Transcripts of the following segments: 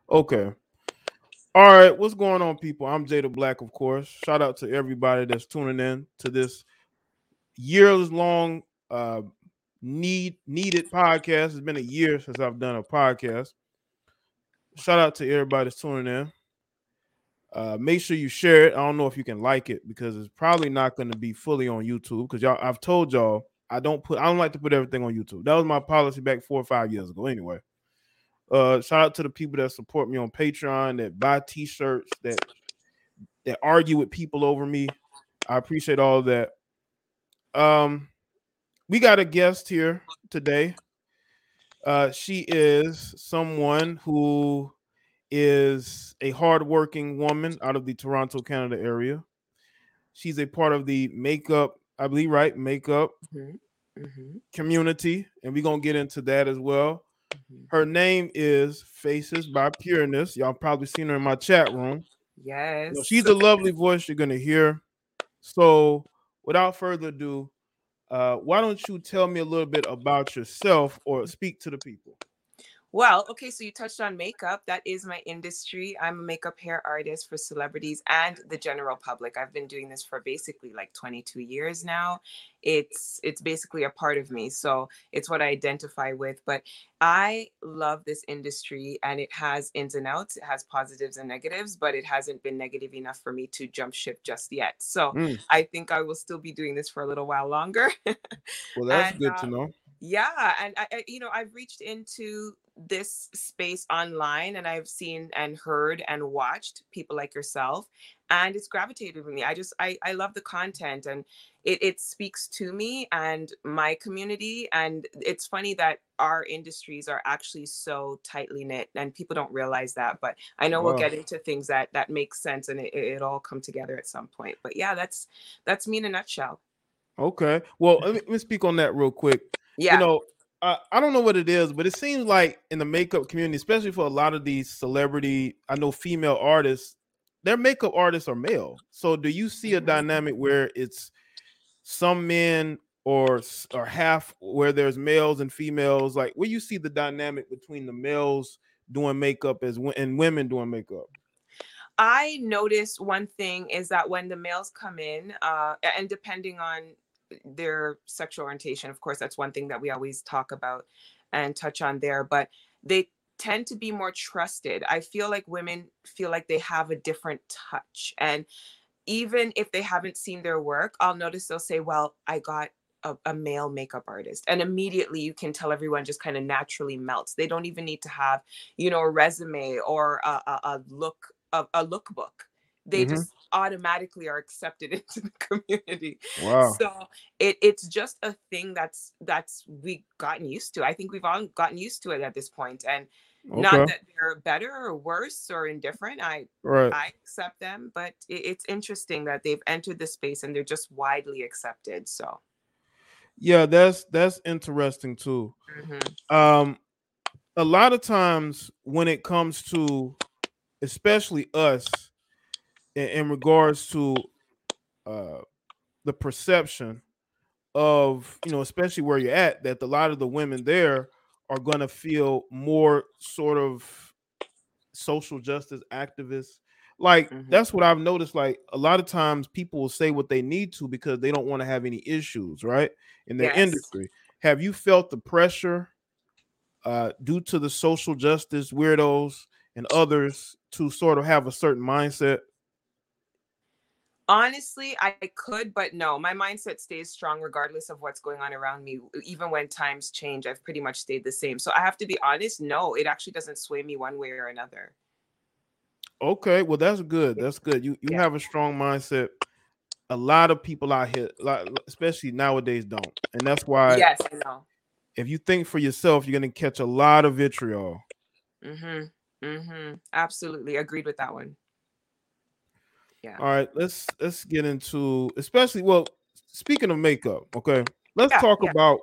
Okay. All right. What's going on, people? I'm Jada Black, of course. Shout out to everybody that's tuning in to this years long needed podcast. It's been a year since I've done a podcast. Shout out to everybody that's tuning in. Make sure you share it. I don't know if you can like it because it's probably not going to be fully on YouTube because I've told y'all I don't like to put everything on YouTube. That was my policy back 4 or 5 years ago. Anyway, shout out to the people that support me on Patreon, that buy T-shirts, that argue with people over me. I appreciate all of that. Um, we got a guest here today. She is someone who is a hardworking woman out of the Toronto, Canada area. She's a part of the makeup, I believe, right? Makeup community, and we're gonna get into that as well. Her name is Faces by Pureness. Y'all probably seen her in my chat room. Yes. She's a lovely voice you're gonna hear. So, without further ado, why don't you tell me a little bit about yourself or speak to the people? Well, okay, so you touched on makeup. That is my industry. I'm a makeup hair artist for celebrities and the general public. I've been doing this for basically like 22 years now. It's basically a part of me. So it's what I identify with. But I love this industry and it has ins and outs. It has positives and negatives, but it hasn't been negative enough for me to jump ship just yet. So Mm, I think I will still be doing this for a little while longer. well, that's and good to know. yeah, and I've reached into this space online, and I've seen and heard and watched people like yourself, and it's gravitated with me. I love the content, and it speaks to me and my community. And it's funny that our industries are actually so tightly knit, and people don't realize that. But I know we'll Wow. get into things that make sense, and it all come together at some point. But yeah, that's me in a nutshell. Okay. Well, let me speak on that real quick. You Yeah. know, I don't know what it is, but it seems like in the makeup community, especially for a lot of these celebrity, I know female artists, their makeup artists are male. So do you see a Mhm. dynamic where it's some men or half where there's males and females? Like where you see the dynamic between the males doing makeup and women doing makeup? I noticed one thing is that when the males come in, and depending on their sexual orientation, of course, that's one thing that we always talk about and touch on there, but they tend to be more trusted. I feel like women feel like they have a different touch. And even if they haven't seen their work, I'll notice they'll say, well, I got a male makeup artist. And immediately you can tell everyone just kind of naturally melts. They don't even need to have, a resume or a lookbook. They Mm-hmm. just automatically are accepted into the community. Wow. So it's just a thing that's we gotten used to. I think we've all gotten used to it at this point. And not Okay. that they're better or worse or indifferent. Right. I accept them, but it's interesting that they've entered the space and they're just widely accepted. So, Yeah, that's interesting too. mhm. Um, a lot of times when it comes to especially us in regards to uh the perception of especially where you're at, that a lot of the women there are going to feel more sort of social justice activists. Like Mhm. that's what I've noticed. Like a lot of times people will say what they need to because they don't want to have any issues, right? In their Yes. industry. Have you felt the pressure due to the social justice weirdos and others to sort of have a certain mindset? Honestly, I could, but no, my mindset stays strong regardless of what's going on around me. Even when times change, I've pretty much stayed the same. So I have to be honest, no, it actually doesn't sway me one way or another. Okay, well that's good. That's good. You Yeah. have a strong mindset. A lot of people out here, like, especially nowadays, don't, and that's why Yes, I know. if you think for yourself, you're gonna catch a lot of vitriol. Mhm. Mhm. Absolutely agreed with that one. Yeah. All right, let's get into especially speaking of makeup, okay? Let's Yeah. talk Yeah. about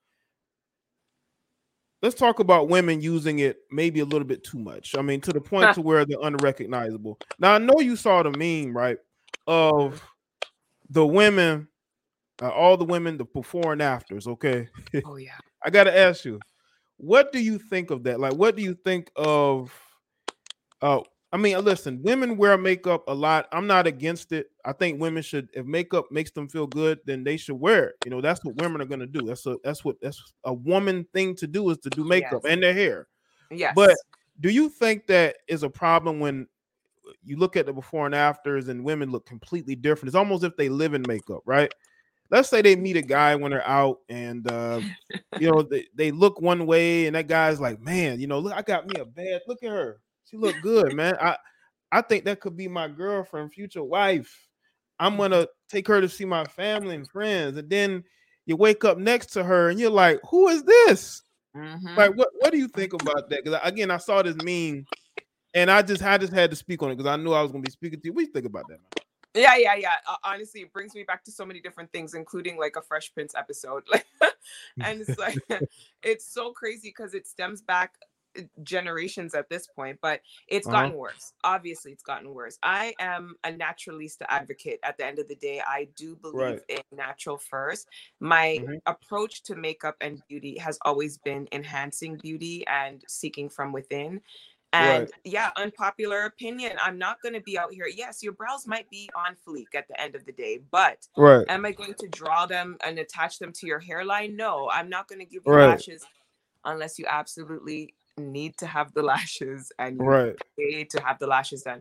let's talk about women using it maybe a little bit too much. I mean, to the point to where they're unrecognizable. Now, I know you saw the meme, right? Mhm. Of the women, all the women, the before and afters. Okay, Oh yeah. I got to ask you, what do you think of that? Like, what do you think of I mean, listen, women wear makeup a lot. I'm not against it. I think women should, if makeup makes them feel good, then they should wear it. You know, that's what women are gonna do. That's a woman thing to do, is to do makeup Yes. and their hair. But Yes. do you think that is a problem when you look at the before and afters and women look completely different? It's almost if they live in makeup, right? Let's say they meet a guy when they're out and you know, they look one way and that guy's like, man, you know, look, I got me a bad, look at her. She look good, man. I think that could be my girlfriend, future wife. I'm gonna take her to see my family and friends. And then you wake up next to her and you're like, who is this? Mm-hmm. Like, what do you think about that? Because again, I saw this meme and I just had to speak on it because I knew I was gonna be speaking to you. What do you think about that, man? Yeah. Honestly, it brings me back to so many different things, including like a Fresh Prince episode. Like, and it's like, it's so crazy because it stems back generations at this point, but it's Uh-huh. gotten worse. Obviously, it's gotten worse. I am a naturalista advocate. At the end of the day, I do believe Right. in natural first. My Mhm. approach to makeup and beauty has always been enhancing beauty and seeking from within. Right. And yeah, unpopular opinion. I'm not going to be out here. Yes, your brows might be on fleek at the end of the day, but Right. am I going to draw them and attach them to your hairline? No, I'm not going to give you Right. lashes unless you absolutely need to have the lashes and you Right. pay to have the lashes done.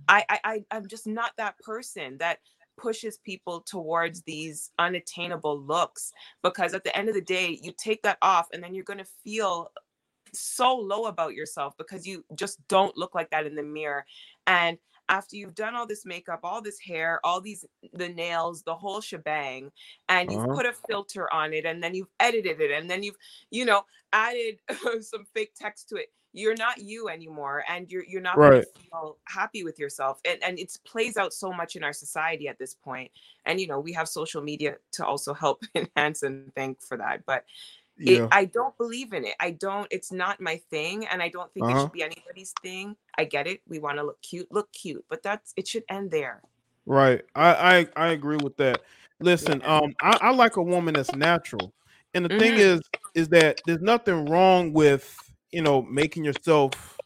I'm just not that person that pushes people towards these unattainable looks, because at the end of the day, you take that off and then you're going to feel so low about yourself because you just don't look like that in the mirror. And after you've done all this makeup, all this hair, all these, the nails, the whole shebang, and you've Uh-huh. put a filter on it, and then you've edited it, and then you've, you know, added some fake text to it, you're not you anymore, and you're not going to Right. feel happy with yourself. And it plays out so much in our society at this point. And you know, we have social media to also help enhance and thank for that. But Yeah. I don't believe in it. I don't, it's not my thing, and I don't think it Uh-huh. should be anybody's thing. I get it. We want to look cute, but that's, it should end there. Right. I agree with that. Listen, Yeah. I like a woman that's natural. And the thing Hmm. is that there's nothing wrong with, you know, making yourself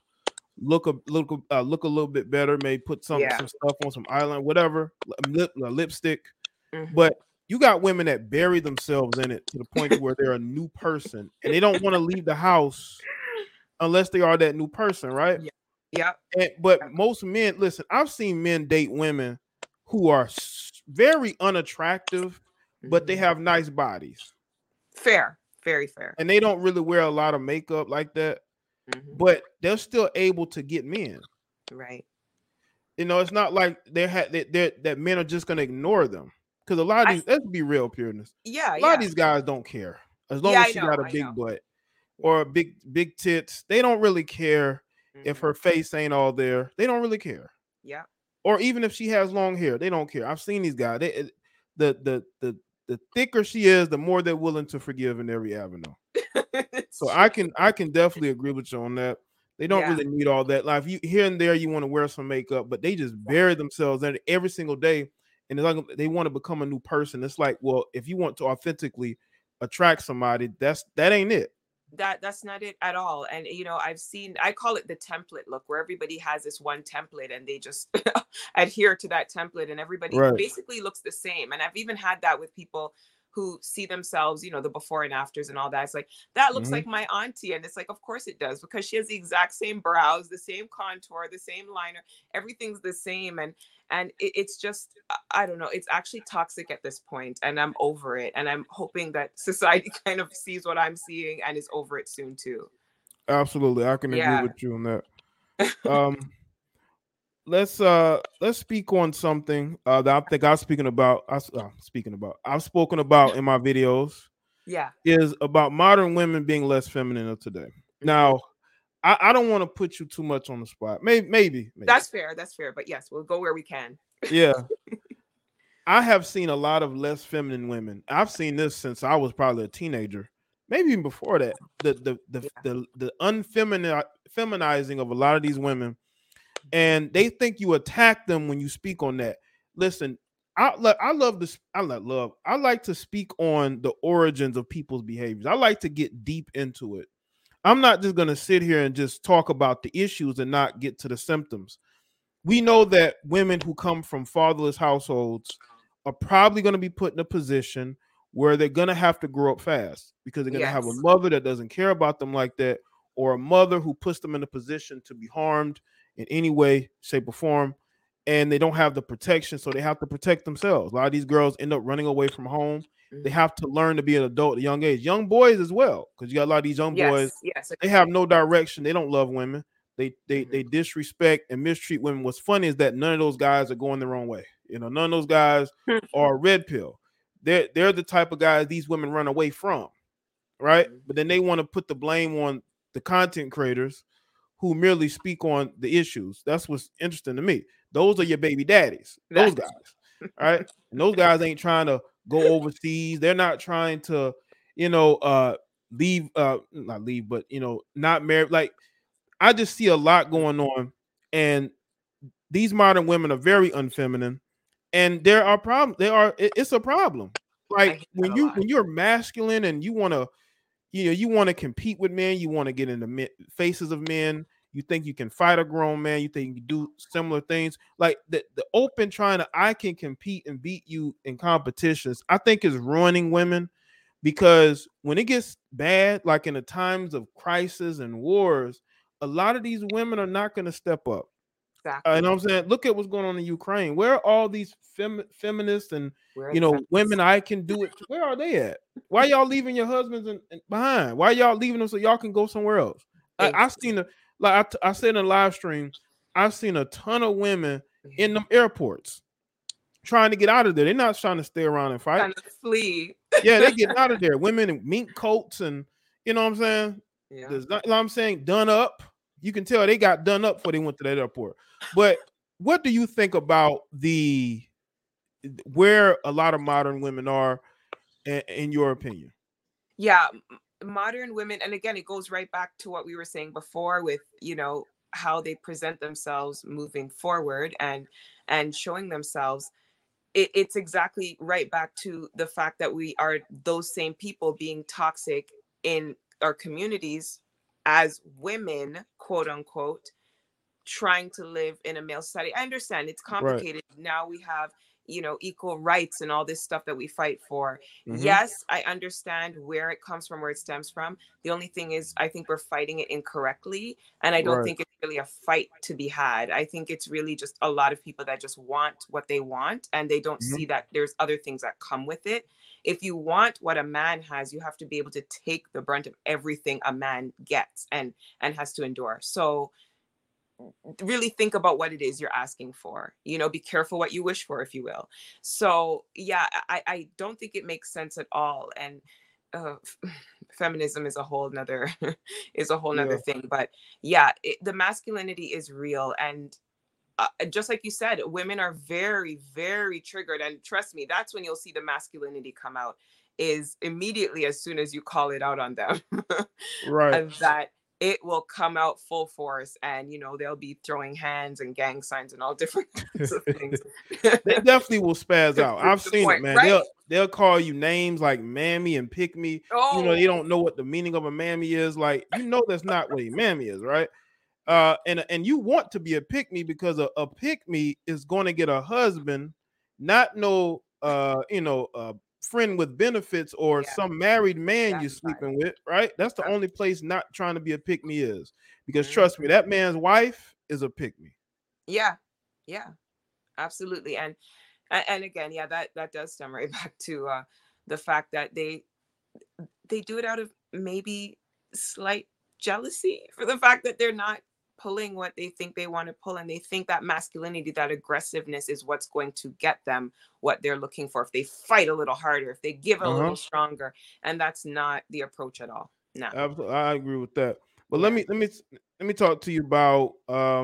look a little bit better, maybe put Yeah. some stuff on, some eyeliner, whatever, lipstick. Hmm. But you got women that bury themselves in it to the point to where they're a new person and they don't want to leave the house unless they are that new person, right? Yeah. Yep. But most men, listen, I've seen men date women who are very unattractive, but they Mhm. have nice bodies Fair. Very fair. and they don't really wear a lot of makeup like that, Hmm. but they're still able to get men. Right. You know, it's not like that men are just gonna ignore them. Because a lot of I. these, let's be real, pureness. Yeah. A lot of Yeah. these guys don't care. As long Yeah. as I she know. got a I know. big butt Yeah. or big tits, they don't really care if Hmm. her face ain't all there. They don't really care. Yeah. Or even if she has long hair, they don't care. I've seen these guys. The the the the thicker she is, the more they're willing to forgive in every avenue. So It's true. I can definitely agree with you on that. They don't Yeah. really need all that. Like you here and there, you want to wear some makeup, but they just bury themselves in it every single day, and it's like they want to become a new person. It's like, well, if you want to authentically attract somebody, that ain't it. That's not it at all. And you know, I've seen, I call it the template look, where everybody has this one template and they just adhere to that template, and everybody Right. basically looks the same. And I've even had that with people who see themselves, you know, the before and afters and all that. It's like, that looks Hmm. like my auntie, and it's like, of course it does, because she has the exact same brows, the same contour, the same liner, everything's the same. And it's just, I don't know, it's actually toxic at this point, and I'm over it, and I'm hoping that society kind of sees what I'm seeing and is over it soon too. Absolutely, I can agree Yeah. with you on that. Um, let's speak on something that I think I'm speaking about. I've spoken about in my videos Yeah. is about modern women being less feminine of today. Hmm. Now, I don't want to put you too much on the spot. Maybe. That's fair. That's fair. But yes, we'll go where we can. Yeah. I have seen a lot of less feminine women. I've seen this since I was probably a teenager, maybe even before that. Yeah. The feminizing of a lot of these women, and they think you attack them when you speak on that. Listen, I love this. I not love. I like to speak on the origins of people's behaviors. I like to get deep into it. I'm not just going to sit here and just talk about the issues and not get to the symptoms. We know that women who come from fatherless households are probably going to be put in a position where they're going to have to grow up fast because they're going to have a Yes. mother that doesn't care about them like that, or a mother who puts them in a position to be harmed in any way, shape, or form, and they don't have the protection, so they have to protect themselves. A lot of these girls end up running away from home. They Mhm. have to learn to be an adult at a young age. Young boys as well, because you got a lot of these young boys. Yes. Yes. They have no direction. They don't love women. They Mhm. disrespect and mistreat women. What's funny is that none of those guys are going the wrong way. You know, none of those guys are red pill. They're the type of guys these women run away from, right? Mhm. But then they want to put the blame on the content creators who merely speak on the issues. That's what's interesting to me. Those are your baby daddies, those That's guys, right? And those guys ain't trying to go overseas. They're not trying to, leave, not leave, but not marry. Like, I just see a lot going on, and these modern women are very unfeminine, and there are problems. It's a problem. I Like hear that when a lot. you're masculine and you want to, you want to compete with men, you want to get in the faces of men. You think you can fight a grown man. You think you can do similar things. Like the open trying to, I can compete and beat you in competitions, I think is ruining women, because when it gets bad, like in the times of crisis and wars, a lot of these women are not going to step up. You know Exactly. what I'm saying? Look at what's going on in Ukraine. Where are all these feminists and Where are the women? feminists? I can do it. Where are they at? Why y'all leaving your husbands behind? Why y'all leaving them so y'all can go somewhere else? I Exactly. seen I said in a live stream, I've seen a ton of women in Mhm. them airports trying to get out of there. They're not trying to stay around and fight. Trying to flee. Yeah, they getting out of there. Women in mink coats and you know what I'm saying? Yeah. There's not, you know what I'm saying, done up. You can tell they got done up before they went to that airport. But what do you think about the where a lot of modern women are in your opinion? Yeah. Modern women, and again, it goes right back to what we were saying before with, how they present themselves moving forward and showing themselves. It's exactly right back to the fact that we are those same people being toxic in our communities as women, quote unquote, trying to live in a male society. I understand it's Right. complicated. Now we have, equal rights and all this stuff that we fight for. Mm-hmm. Yes, I understand where it comes from, where it stems from. The only thing is, I think we're fighting it incorrectly. And I don't Right. think it's really a fight to be had. I think it's really just a lot of people that just want what they want and they don't Mm-hmm. see that there's other things that come with it. If you want what a man has, you have to be able to take the brunt of everything a man gets and has to endure. So really think about what it is you're asking for, be careful what you wish for, if you will. So yeah, I don't think it makes sense at all. And uh, feminism is a whole nother is a whole nother Yeah. thing. But yeah, the masculinity is real. And just like you said, women are very, very triggered. And trust me, that's when you'll see the masculinity come out, is immediately as soon as you call it out on them. Right. And that it will come out full force, and they'll be throwing hands and gang signs and all different kinds of things. They definitely will spaz To out. prove I've the seen it, point, man. right? They'll call you names like mammy and pick me. They Oh, don't know what the meaning of a mammy is. Like, that's not what a mammy is, right? And you want to be a pick me because a pick me is going to get a husband, not no friend with benefits or yeah, some married man that you're part. sleeping with, right? That's the Yep. only place not trying to be a pick me is, because trust me, Mhm. that man's wife is a pick me. Yeah, yeah, absolutely. And again, yeah, that does stem right back to the fact that they do it out of maybe slight jealousy for the fact that they're not pulling what they think they want to pull, and they think that masculinity, that aggressiveness is what's going to get them what they're looking for if they fight a little harder, if they give a Uh-huh. little stronger. And that's not the approach at all. No. Absolutely, I agree with that. But let Yeah. me let me let me talk to you about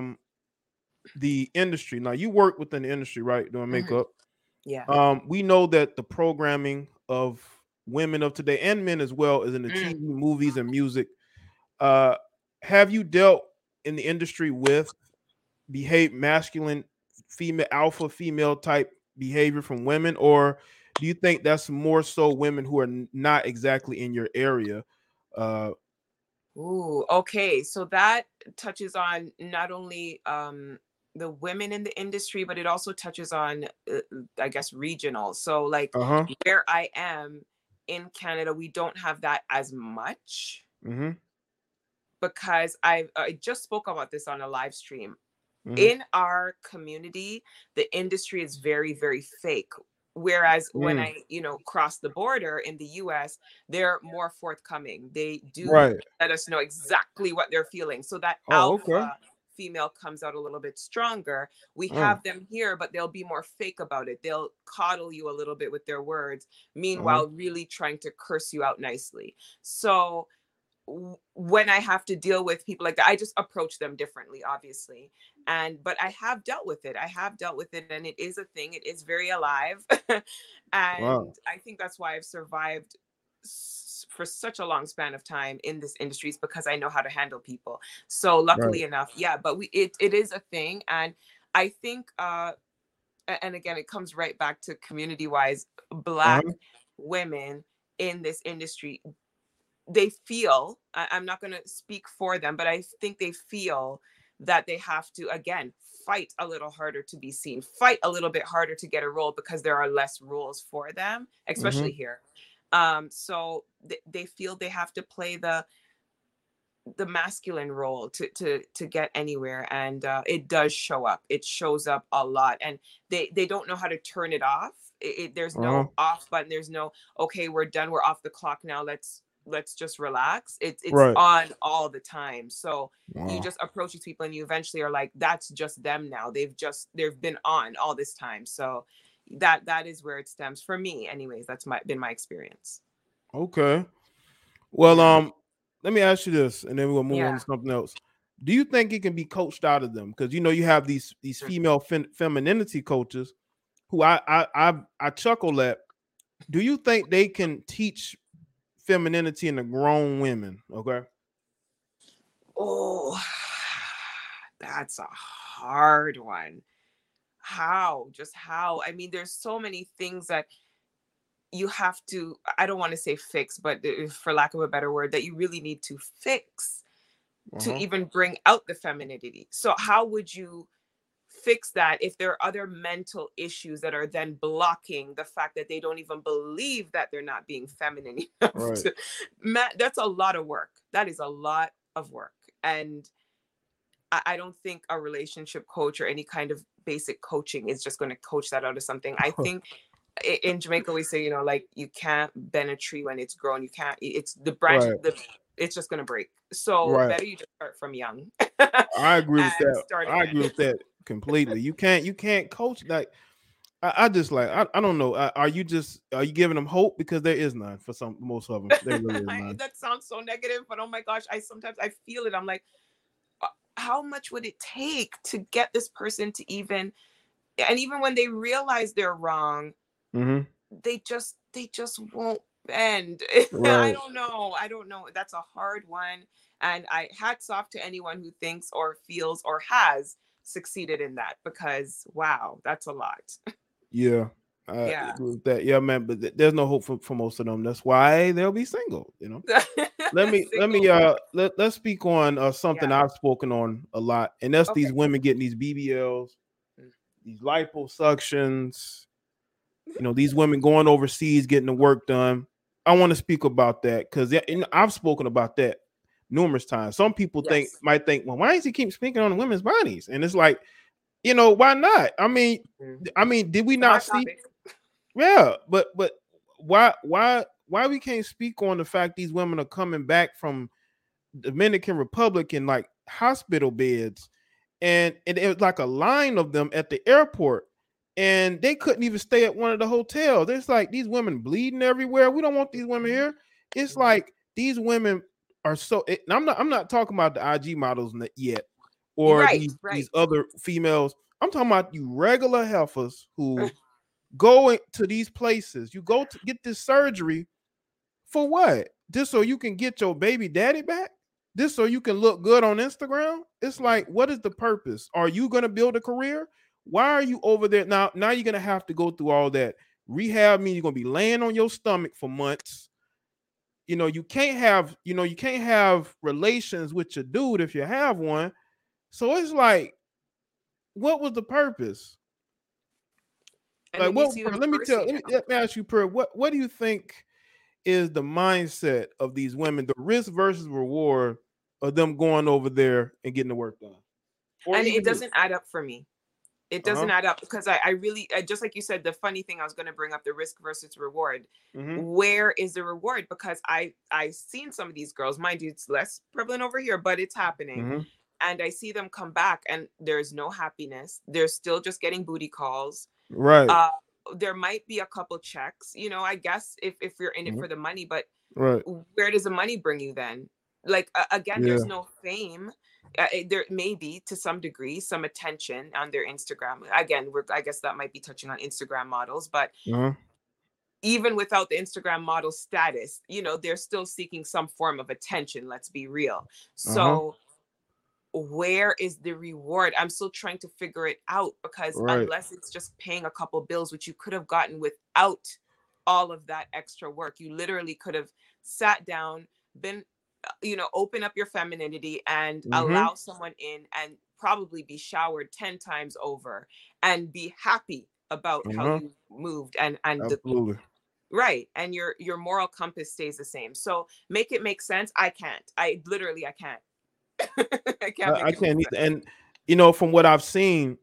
the industry. Now, you work within the industry, right, doing Mhm. makeup. Yeah. We know that the programming of women of today and men as well is in the Mm. TV, movies, and music. Uh, have you dealt in the industry with masculine, female, alpha female type behavior from women, or do you think that's more so women who are not exactly in your area? Uh, Ooh, okay. So that touches on not only the women in the industry, but it also touches on, I guess, regional. So, like Uh-huh. where I am in Canada, we don't have that as much Mm-hmm. because I just spoke about this on a live stream. Mm-hmm. In our community, the industry is very, very fake. Whereas when Mm. I, cross the border in the US, they're more forthcoming. They do Right. let us know exactly what they're feeling. So that Oh, okay. alpha female comes out a little bit stronger. We Uh, have them here, but they'll be more fake about it. They'll coddle you a little bit with their words, uh-huh. meanwhile, really trying to curse you out nicely. So when I have to deal with people like that, I just approach them differently, obviously. But I have dealt with it. I have dealt with it, and it is a thing. It is very alive. Wow. And I think that's why I've survived for such a long span of time in this industry, is because I know how to handle people. So Right. luckily enough, yeah, but it is a thing. And I think and again, it comes right back to community wise, Black Uh-huh. women in this industry, they feel, I'm not going to speak for them, but I think they feel that they have to, again, fight a little harder to be seen, fight a little bit harder to get a role because there are less rules for them, Mm-hmm. especially here. So they feel they have to play the masculine role to get anywhere, and it does show up. It shows up a lot, and they don't know how to turn it off. There's Uh-huh. no off button. There's no, okay, we're done, we're off the clock now, let's just relax. It's Right. on all the time. So you Wow. just approach these people and you eventually are like, that's just them now. They've been on all this time. So that is where it stems for me. Anyways, that's been my experience. Okay. Well, Yeah. let me ask you this, and then we'll move on Yeah. to something else. Do you think it can be coached out of them? Because you have these female femininity coaches who I chuckle at. Do you think they can teach femininity in the grown women? Okay. Oh, that's a hard one. How? Just how? I mean, there's so many things that you have to, I don't want to say fix, but for lack of a better word, that you really need to fix to Uh-huh. even bring out the femininity. So, how would you fix that if there are other mental issues that are then blocking the fact that they don't even believe that they're not being feminine enough Right. to, that's a lot of work. That is a lot of work. And I don't think a relationship coach or any kind of basic coaching is just going to coach that out of something. I think in Jamaica we say, like, you can't bend a tree when it's grown. You can't. It's the branch. Right. It's just going to break. So Right. better you just start from young I agree with and that. start I agree again. with that completely. You can't coach like I just like I don't know. Are you giving them hope because there is none for most of them. There really is none. That sounds so negative, but oh my gosh, I sometimes I feel it. I'm like, how much would it take to get this person to even, and even when they realize they're wrong, Mm-hmm. they just won't bend. I Right. don't know. I don't know. That's a hard one. And I hats off to anyone who thinks or feels or has succeeded in that, because wow, that's a lot. Yeah. I Yeah. agree with that. Yeah, man. But there's no hope for most of them. That's why they'll be single. Let me Single. let's speak on something Yeah. I've spoken on a lot, and that's Okay. these women getting these BBLs, these liposuctions. These women going overseas getting the work done. I want to speak about that because I've spoken about that numerous times. Some people Yes. might think, well, why does he keep speaking on the women's bodies? And it's like, why not? Did we It's a not hot see? topic. Yeah, but why we can't speak on the fact these women are coming back from Dominican Republic in like hospital beds, and it was like a line of them at the airport, and they couldn't even stay at one of the hotels. It's like these women bleeding everywhere. We don't want these women here. It's like these women are so. And I'm not talking about the IG models yet, or Right. these Right. other females. I'm talking about you regular heifers who go to these places. You go to get this surgery for what? Just so you can get your baby daddy back? This so you can look good on Instagram? It's like, what is the purpose? Are you going to build a career? Why are you over there now? Now you're going to have to go through all that rehab. Means you're going to be laying on your stomach for months. you can't have relations with your dude if you have one. So it's like, what was the purpose? And Like, then you what? see them Let me cursing now. let me ask you, Per, what do you think is the mindset of these women, the risk versus reward of them going over there and getting the work done? Or And it even doesn't add up for me. It uh-huh. doesn't add up because I really, just like you said, the funny thing I was going to bring up, the risk versus reward. Mm-hmm. Where is the reward? Because I seen some of these girls, mind you, it's less prevalent over here, but it's happening. Mm-hmm. And I see them come back and there's no happiness. They're still just getting booty calls. Right. Uh, there might be a couple checks, I guess if you're in it Mm-hmm. for the money, but Right. where does the money bring you then? Like, again, Yeah. there's no fame. There may be to some degree some attention on their Instagram. Again, I guess that might be touching on Instagram models, but Uh-huh. even without the Instagram model status, they're still seeking some form of attention. Let's be real. Uh-huh. So where is the reward? I'm still trying to figure it out, because Right. unless it's just paying a couple bills, which you could have gotten without all of that extra work, you literally could have sat down, been, open up your femininity and Mm-hmm. allow someone in and probably be showered 10 times over and be happy about how Uh-huh. you moved, and the Absolutely. right, and your moral compass stays the same. So make it make sense. I can't. I can't. I can't I make it make can't sense. either. And from what I've seen,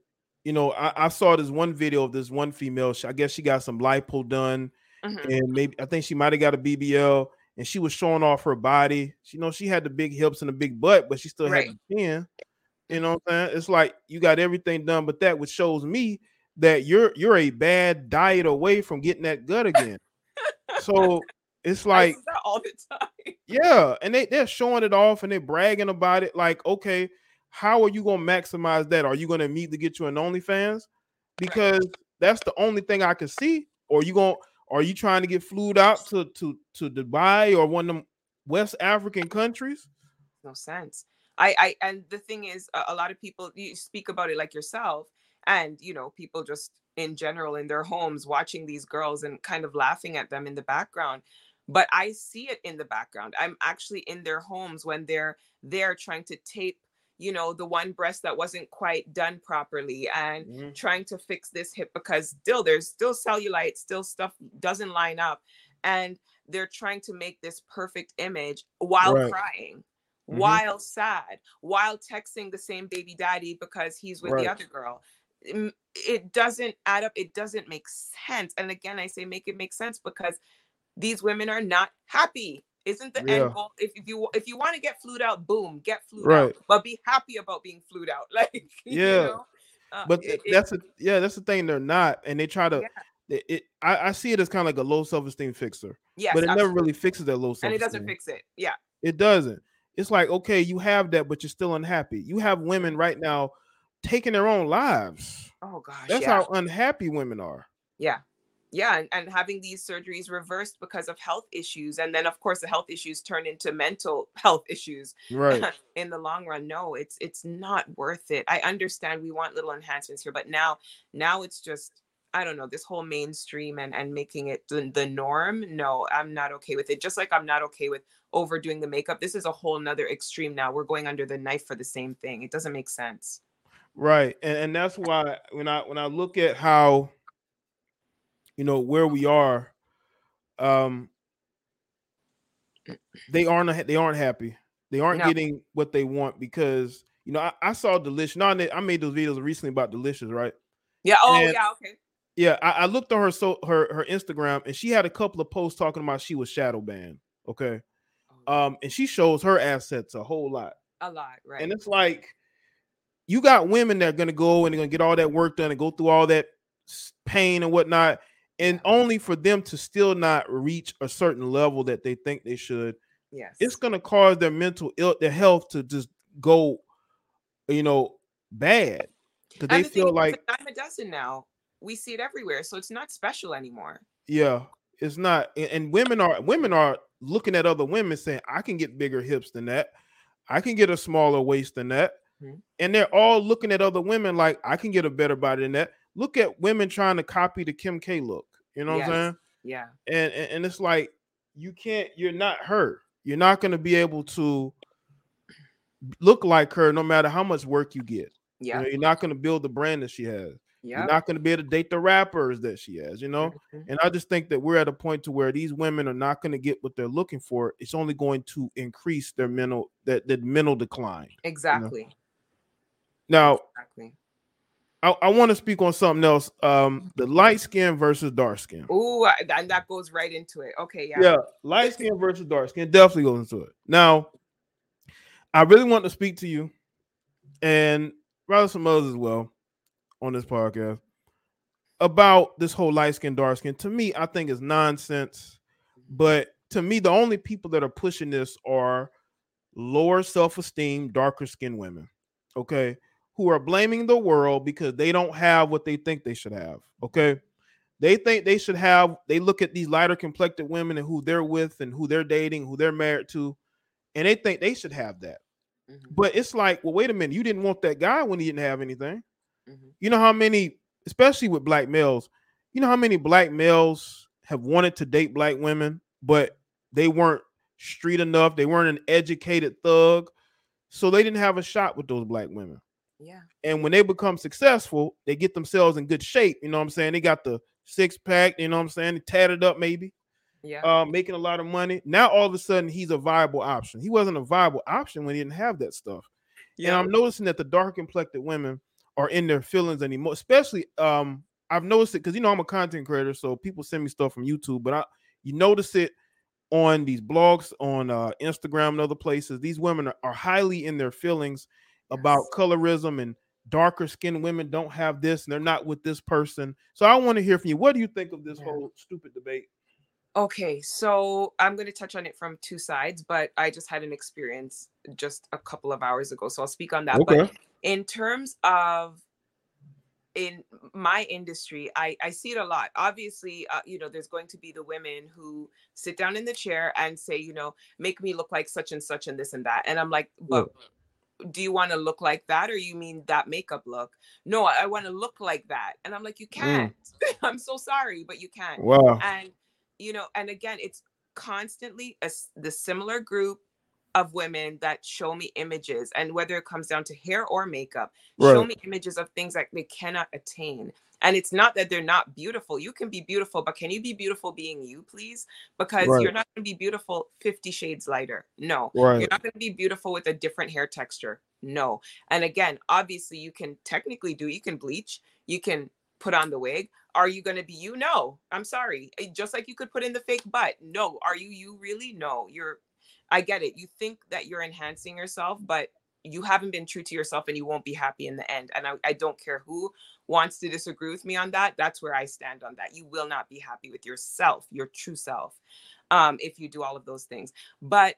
I saw this one video of this one female. I guess she got some lipo done, Hmm. and maybe I think she might have got a BBL, and she was showing off her body. She had the big hips and the big butt, but she still had Right. the chin. You know Hmm. what I'm saying? It's like you got everything done, but that which shows me that you're a bad diet away from getting that gut again. So it's I like, see that all the time. yeah, and they're showing it off and they're bragging about it. Like, okay, how are you gonna maximize that? Are you gonna immediately get you an OnlyFans? Right. Because that's the only thing I can see. Or are you trying to get flued out to Dubai or one of them West African countries? No sense. And the thing is, a lot of people, you speak about it like yourself, and people just in general in their homes watching these girls and kind of laughing at them in the background. But I see it in the background. I'm actually in their homes when they're trying to tape, the one breast that wasn't quite done properly, and Mhm. trying to fix this hip because there's still cellulite, still stuff doesn't line up, and they're trying to make this perfect image while Right. crying, Hmm. while sad, while texting the same baby daddy because he's with the Right. other girl. It doesn't add up. It doesn't make sense. And again, I say make it make sense because these women are not happy. Isn't the end Yeah. goal? If you want to get flued out, boom, get flued out, Right. but be happy about being flued out. Like, Yeah. But it that's the thing, they're not, and they try to. yeah, I see it as kind of like a low self esteem fixer, yes, but it never really absolutely, fixes that low and self it doesn't esteem. fix it. Yeah. It doesn't. It's like, okay, you have that, but you're still unhappy. You have women right now taking their own lives. Oh gosh, That's yeah. how unhappy women are. Yeah. Yeah. And having these surgeries reversed because of health issues. And then of course the health issues turn into mental health issues Right. in the long run. No, it's not worth it. I understand we want little enhancements here, but now it's just, I don't know, this whole mainstream and making it the norm. No, I'm not okay with it. Just like I'm not okay with overdoing the makeup. This is a whole nother extreme now. We're going under the knife for the same thing. It doesn't make sense. Right. And that's why when I look at how, where we are, um, they aren't happy. They aren't No. getting what they want because I saw Delicious. No, I made those videos recently about Delicious, right? Yeah. Oh And yeah. Okay. yeah, I looked on her Instagram, and she had a couple of posts talking about she was shadow banned. Okay. Oh yeah. And she shows her assets a whole lot. A lot. And Right. it's like you got women that are gonna go and they're gonna get all that work done and go through all that pain and whatnot, and Yeah. only for them to still not reach a certain level that they think they should. It's Yes. gonna cause their health to just go, bad because they And the thing is, feel it's like, a dime a dozen now. We see it everywhere, so it's not special anymore. yeah, it's not. And women are looking at other women saying, I can get bigger hips than that. I can get a smaller waist than that. Mhm. And they're all looking at other women like, I can get a better body than that. Look at women trying to copy the Kim K look. You know what I'm Yes. saying? Yeah. And it's like you're not her. You're not going to be able to look like her no matter how much work you get. You Yeah. know, you're not going to build the brand that she has. You're Yeah. not going to be able to date the rappers that she has, you know? And I just think that we're at a point to where these women are not going to get what they're looking for. It's only going to increase their mental decline. Exactly. You know? Now, exactly. I want to speak on something else. The light skin versus dark skin. Oh, and that goes right into it. Okay, yeah. Yeah, light skin versus dark skin definitely goes into it. Now, I really want to speak to you and rather some others as well on this podcast about this whole light skin, dark skin. To me, I think it's nonsense. But to me, the only people that are pushing this are lower self-esteem, darker skinned women. Okay. Who are blaming the world because they don't have what they think they should have. Okay. They think they should have, they look at these lighter complected women and who they're with and who they're dating, who they're married to, and they think they should have that. But it's like, well, wait a minute, you didn't want that guy when he didn't have anything. You know how many, especially with black males, you know how many black males have wanted to date black women, but they weren't street enough, they weren't an educated thug, so they didn't have a shot with those black women. Yeah. And when they become successful, they get themselves in good shape. You know what I'm saying? They got the 6-pack, you know what I'm saying? They tatted up maybe. Yeah. Making a lot of money. Now all of a sudden he's a viable option. He wasn't a viable option when he didn't have that stuff. Yeah. And I'm noticing that the dark complected women are in their feelings anymore. Especially I've noticed it because, you know, I'm a content creator, so people send me stuff from YouTube, but you notice it on these blogs, on Instagram and other places. These women are highly in their feelings about colorism, and darker skinned women don't have this and they're not with this person. So I want to hear from you. What do you think of this whole stupid debate? Okay, so I'm going to touch on it from two sides, but I just had an experience just a couple of hours ago, so I'll speak on that. Okay. But in terms of in my industry, I see it a lot. Obviously, you know, there's going to be the women who sit down in the chair and say, you know, make me look like such and such and this and that. And I'm like, but do you want to look like that, or you mean that makeup look? No, I want to look like that. And I'm like, you can't. I'm so sorry, but you can't. Wow. And you know, and again, it's constantly the similar group of women that show me images, and whether it comes down to hair or makeup, show me images of things that they cannot attain. And it's not that they're not beautiful. You can be beautiful, but can you be beautiful being you, please? Because you're not going to be beautiful 50 shades lighter. No. You're not going to be beautiful with a different hair texture. No. And again, obviously you can technically you can bleach, you can put on the wig. Are you going to be you? No. I'm sorry. Just like you could put in the fake butt. No. Are you really? No. I get it. You think that you're enhancing yourself, but you haven't been true to yourself and you won't be happy in the end. And I don't care who wants to disagree with me on that. That's where I stand on that. You will not be happy with yourself, your true self, if you do all of those things. But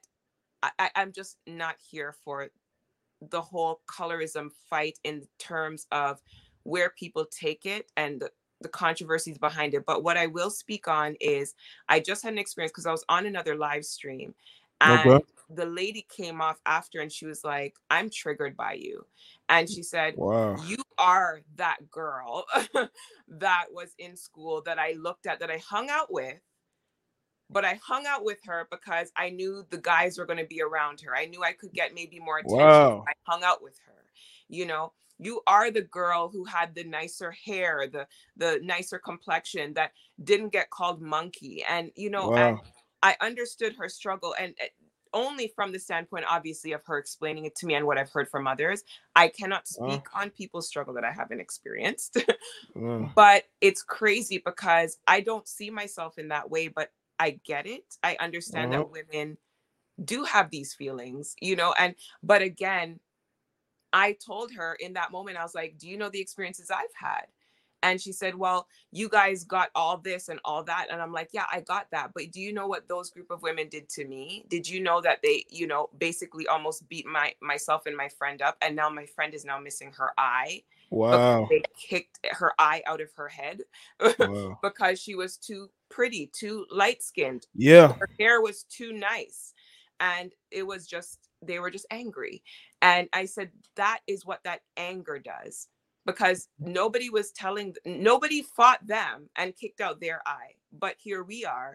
I'm just not here for the whole colorism fight in terms of where people take it and the controversies behind it. But what I will speak on is I just had an experience because I was on another live stream, and the lady came off after and she was like, I'm triggered by you. And she said, wow, you are that girl that was in school that I looked at, that I hung out with. But I hung out with her because I knew the guys were going to be around her. I knew I could get maybe more attention. Wow. I hung out with her. You know, you are the girl who had the nicer hair, the nicer complexion that didn't get called monkey. And, you know, and I understood her struggle, and only from the standpoint, obviously, of her explaining it to me and what I've heard from others. I cannot speak on people's struggle that I haven't experienced. But it's crazy because I don't see myself in that way, but I get it. I understand that women do have these feelings, you know, but again, I told her in that moment, I was like, do you know the experiences I've had? And she said, well, you guys got all this and all that. And I'm like, yeah, I got that. But do you know what those group of women did to me? Did you know that they, you know, basically almost beat myself and my friend up? And now my friend is now missing her eye. Wow. They kicked her eye out of her head because she was too pretty, too light-skinned. Yeah. Her hair was too nice. And it was just, they were just angry. And I said, that is what that anger does. Because nobody fought them and kicked out their eye. But here we are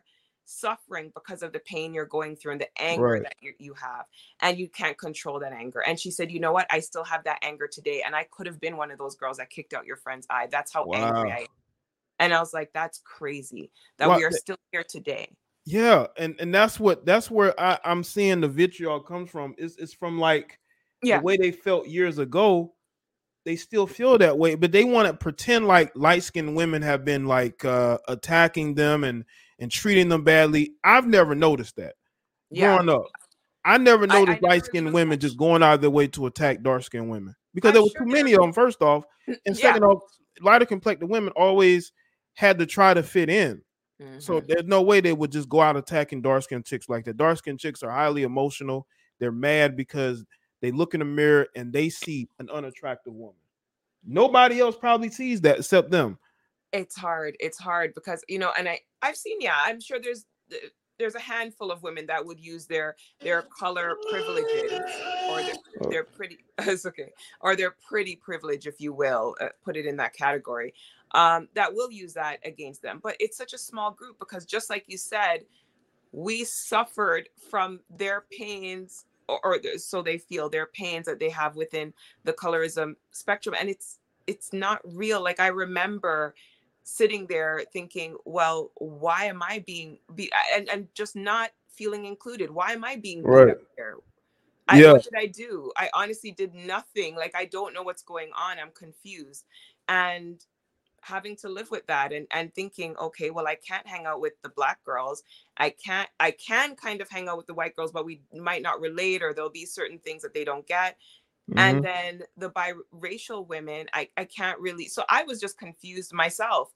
suffering because of the pain you're going through and the anger Right. that you have, and you can't control that anger. And she said, you know what, I still have that anger today, and I could have been one of those girls that kicked out your friend's eye. That's how angry I Wow. am. And I was like, that's crazy that we What? are still here today. Yeah, and that's where I'm seeing the vitriol comes from. It's from like the Yeah. way they felt years ago. They still feel that way, but they want to pretend like light-skinned women have been like attacking them and treating them badly. I've never noticed that Yeah. growing up. I never I noticed never really light-skinned looked women at just going out of their way to attack dark-skinned women because I'm there were sure too they're many of them. First off, and yeah. second off, lighter complected women always had to try to fit in. So there's no way they would just go out attacking dark-skinned chicks like that. Dark-skinned chicks are highly emotional. They're mad because they look in the mirror and they see an unattractive woman. Nobody else probably sees that except them. It's hard because, you know, and I've seen, yeah, I'm sure there's a handful of women that would use their color privileges, or their pretty it's okay, or their pretty privilege, if you will, put it in that category, that will use that against them. But it's such a small group because, just like you said, we suffered from their pains, or so they feel, their pains that they have within the colorism spectrum, and it's not real. Like, I remember sitting there thinking, well, why am I being and just not feeling included? Why am I being beat Right. up here? Yeah. What did I do? I honestly did nothing. Like, I don't know what's going on. I'm confused. And having to live with that, and thinking, okay, well, I can't hang out with the Black girls. I can kind of hang out with the white girls, but we might not relate, or there'll be certain things that they don't get. And Mm-hmm. then the biracial women, I can't really. So I was just confused myself.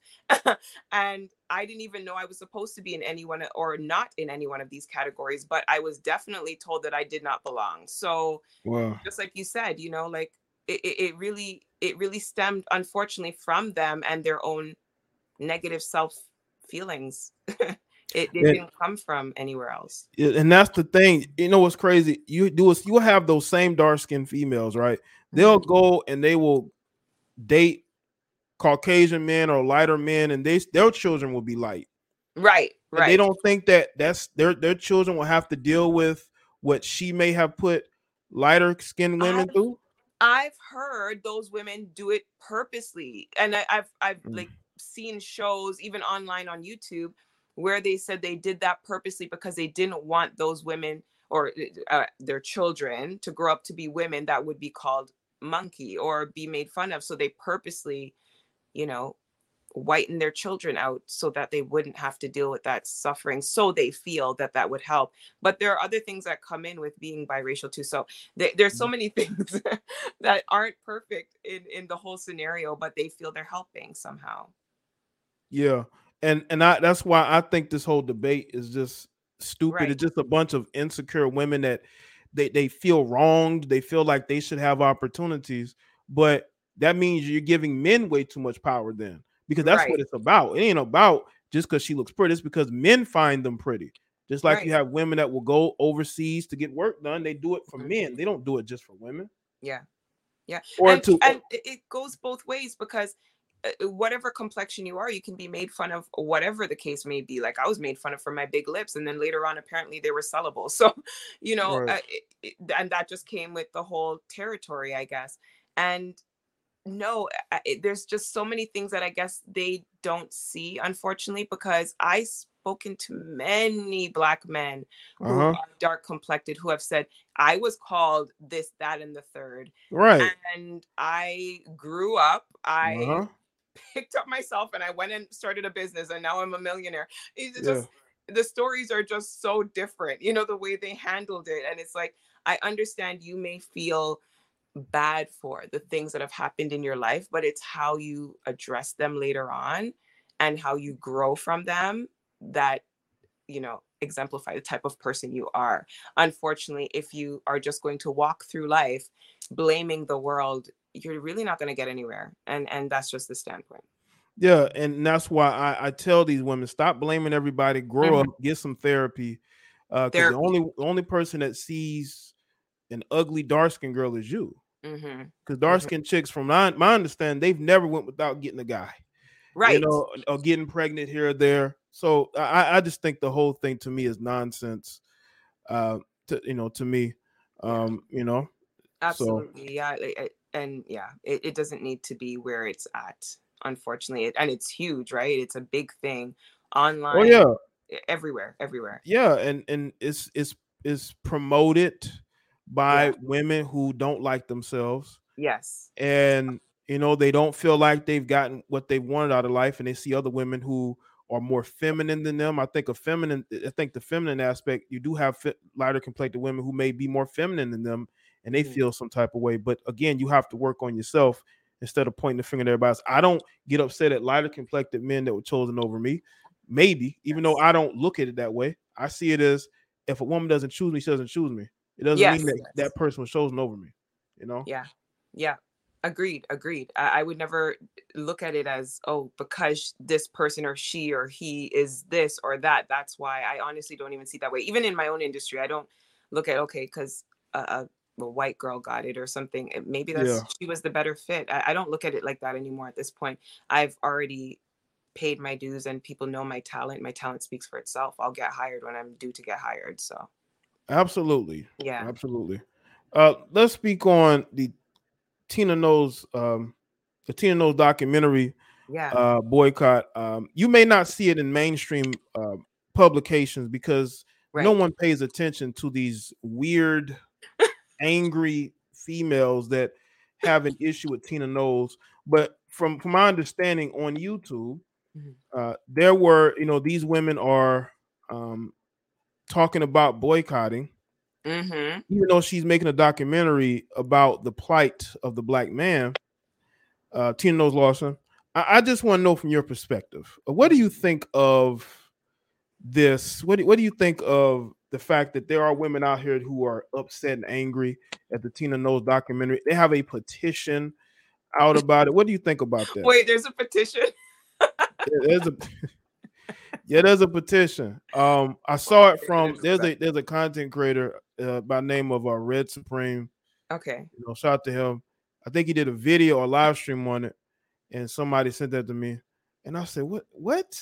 And I didn't even know I was supposed to be in any one, or not in any one of these categories, but I was definitely told that I did not belong. So Wow. just like you said, you know, like, it really stemmed, unfortunately, from them and their own negative self feelings. It didn't come from anywhere else. And that's the thing. You know what's crazy? You'll have those same dark skinned females, right? They'll go and they will date Caucasian men or lighter men, and their children will be light. Right. And they don't think that that's their children will have to deal with what she may have put lighter skinned women through. I've heard those women do it purposely, and I've like seen shows even online on YouTube where they said they did that purposely because they didn't want those women, or their children, to grow up to be women that would be called monkey or be made fun of. So they purposely, you know, whiten their children out so that they wouldn't have to deal with that suffering. So they feel that that would help. But there are other things that come in with being biracial too. So there's so many things that aren't perfect in the whole scenario, but they feel they're helping somehow. Yeah. And that's why I think this whole debate is just stupid. Right. It's just a bunch of insecure women that they feel wronged. They feel like they should have opportunities, but that means you're giving men way too much power then, because that's what it's about. It ain't about just because she looks pretty. It's because men find them pretty. Just like you have women that will go overseas to get work done. They do it for men. They don't do it just for women. Yeah. Yeah. Or and it goes both ways, because whatever complexion you are, you can be made fun of, whatever the case may be. Like, I was made fun of for my big lips, and then later on, apparently they were sellable. So, you know, and that just came with the whole territory, I guess. And no, there's just so many things that I guess they don't see, unfortunately, because I've spoken to many Black men who are dark complected, who have said, I was called this, that, and the third. Right. And I grew up, I picked up myself, and I went and started a business, and now I'm a millionaire. It's just, the stories are just so different, you know, the way they handled it. And it's like, I understand you may feel bad for the things that have happened in your life, but it's how you address them later on and how you grow from them that, you know, exemplify the type of person you are. Unfortunately, if you are just going to walk through life blaming the world, you're really not going to get anywhere. And that's just the standpoint. Yeah, and that's why I tell these women, stop blaming everybody, grow up, get some therapy. Because the only person that sees an ugly dark-skinned girl is you. Because dark-skinned chicks, from my understanding, they've never went without getting a guy. you Right. know, or getting pregnant here or there. So I just think the whole thing to me is nonsense. To me, Yeah. you know, so Absolutely. Yeah. And yeah, it doesn't need to be where it's at, unfortunately. And it's huge, right? It's a big thing oh online, yeah, everywhere, everywhere. yeah, and it's promoted by Yeah. women who don't like themselves, Yes. and you know they don't feel like they've gotten what they wanted out of life, and they see other women who are more feminine than them. I think the feminine aspect, you do have lighter complected women who may be more feminine than them, and they Mhm. feel some type of way. But again, you have to work on yourself instead of pointing the finger at everybody else. I don't get upset at lighter complected men that were chosen over me. Maybe, even though Yes. I don't look at it that way, I see it as if a woman doesn't choose me, she doesn't choose me. It doesn't mean Yes. that Yes. that person was chosen over me. You know. Yeah. Yeah. Agreed. Agreed. I would never look at it as, oh, because this person or she or he is this or that. That's why I honestly don't even see it that way. Even in my own industry, I don't look at, okay, because a white girl got it or something. Maybe Yeah. she was the better fit. I don't look at it like that anymore at this point. I've already paid my dues and people know my talent. My talent speaks for itself. I'll get hired when I'm due to get hired. So, Absolutely. yeah. Absolutely. Let's speak on Tina Knowles, the Tina Knowles documentary Yeah. boycott. You may not see it in mainstream publications because no Right. one pays attention to these weird, angry females that have an issue with Tina Knowles. But from my understanding on YouTube, Mhm. there were, you know, these women are um, talking about boycotting, Mm-hmm. even though she's making a documentary about the plight of the black man. Tina Knowles Lawson. I just want to know from your perspective, what do you think of this? What do you think of the fact that there are women out here who are upset and angry at the Tina Knowles documentary? They have a petition out about it. What do you think about that? Wait, there's a petition. There's a yeah, there's a petition. I saw Wow, it I didn't from know that. there's a content creator by name of Red Supreme. Okay. You know, shout out to him. I think he did a video or live stream on it, and somebody sent that to me, and I said, "What? What?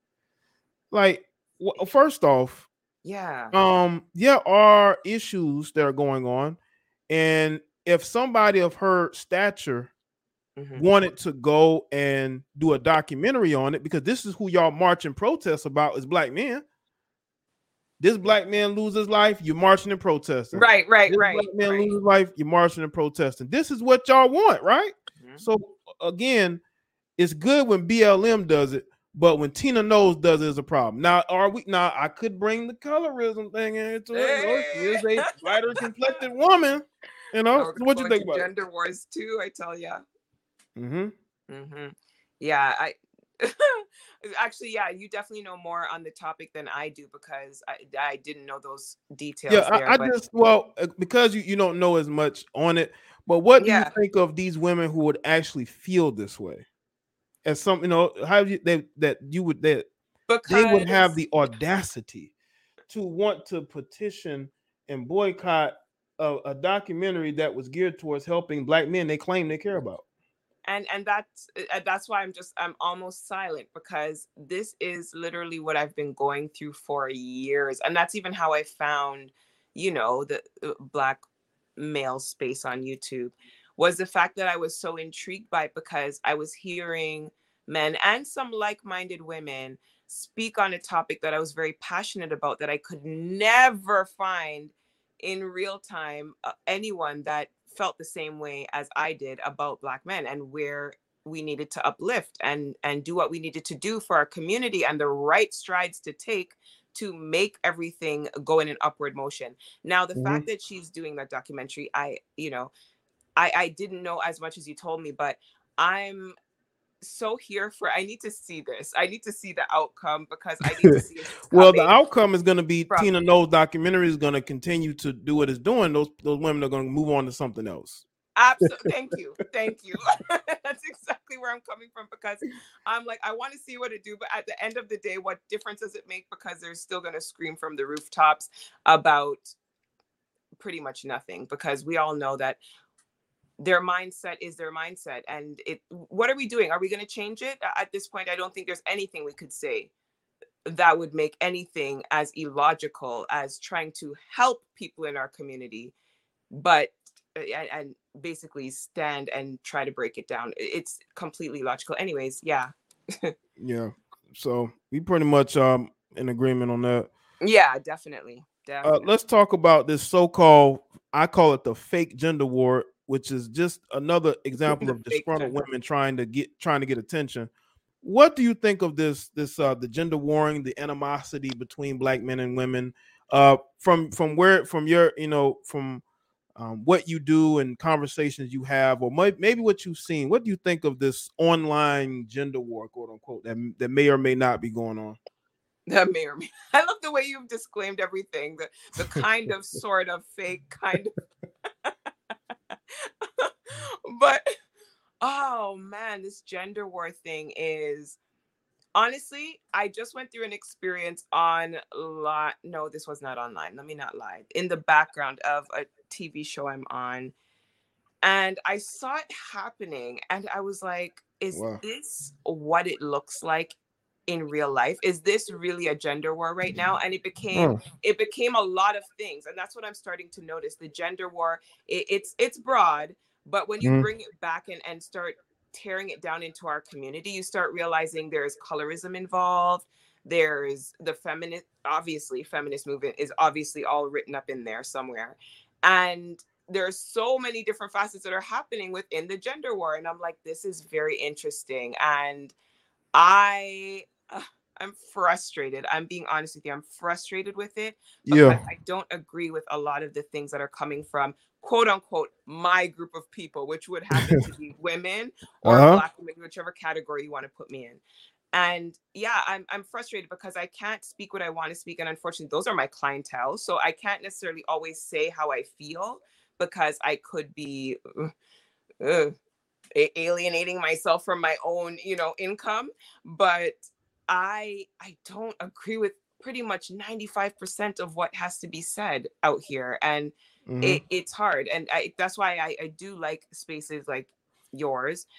Like, first off, Yeah. there are issues that are going on, and if somebody of her stature Hmm. wanted to go and do a documentary on it, because this is who y'all march and protest about is black men. This black man loses life, you're marching and protesting. Right, right, This black right, man right. loses life, you're marching and protesting. This is what y'all want, right? Mhm. So again, it's good when BLM does it, but when Tina Knowles does it is a problem. Now, are we now I could bring the colorism thing into it. You know, she Hey. is a lighter complected woman. You Now know, we're gonna what go you think into about it? gender wars too, I tell ya. Mm-hmm. Hmm. Yeah, I actually, yeah, you definitely know more on the topic than I do because I didn't know those details Yeah, there. I But just because you don't know as much on it, but what do you yeah, think of these women who would actually feel this way? As some, you know, how you they that you would that they would have because the audacity to want to petition and boycott a documentary that was geared towards helping black men they claim they care about. and that's why I'm almost silent because this is literally what I've been going through for years, and that's even how I found, the black male space on YouTube, was the fact that I was so intrigued by it because I was hearing men and some like-minded women speak on a topic that I was very passionate about that I could never find in real time anyone that felt the same way as I did about black men and where we needed to uplift and do what we needed to do for our community and the right strides to take to make everything go in an upward motion. Now, the Mhm. fact that she's doing that documentary, I didn't know as much as you told me, but I'm so here for. I need to see this. I need to see the outcome because I need to see if it's Well, the coming outcome is going to be from. Tina Knowles documentary is going to continue to do what it's doing. Those women are going to move on to something else. Absolutely. Thank you. Thank you. That's exactly where I'm coming from because I'm like, I want to see what it do, but at the end of the day, what difference does it make? Because they're still going to scream from the rooftops about pretty much nothing because we all know that their mindset is their mindset. And what are we doing? Are we going to change it? At this point, I don't think there's anything we could say that would make anything as illogical as trying to help people in our community, but and basically stand and try to break it down. It's completely logical. Anyways, yeah. Yeah. So we pretty much in agreement on that. Yeah, definitely. Let's talk about this so-called, I call it the fake gender war, which is just another example of disgruntled women trying to get attention. What do you think of this the gender warring, the animosity between black men and women? From your from what you do and conversations you have, or maybe what you've seen. What do you think of this online gender war, quote unquote, that may or may not be going on? That may or may. I love the way you've disclaimed everything. The kind of, sort of, fake kind of. But oh man, this gender war thing is, honestly, I just went through an experience no, this was not online. Let me not lie. In the background of a TV show I'm on. And I saw it happening and I was like, is this what it looks like in real life? Is this really a gender war right now? And it became a lot of things. And that's what I'm starting to notice. The gender war, it's broad, but when you bring it back and start tearing it down into our community, you start realizing there's colorism involved. There's the feminist movement is obviously all written up in there somewhere. And there's so many different facets that are happening within the gender war. And I'm like, this is very interesting. And I'm frustrated. I'm being honest with you. I'm frustrated with it because I don't agree with a lot of the things that are coming from, quote unquote, my group of people, which would happen to be women or Black women, whichever category you want to put me in. And yeah, I'm frustrated because I can't speak what I want to speak. And unfortunately, those are my clientele. So I can't necessarily always say how I feel because I could be alienating myself from my own, income. But I don't agree with pretty much 95% of what has to be said out here. And it's hard. And that's why I do like spaces like yours,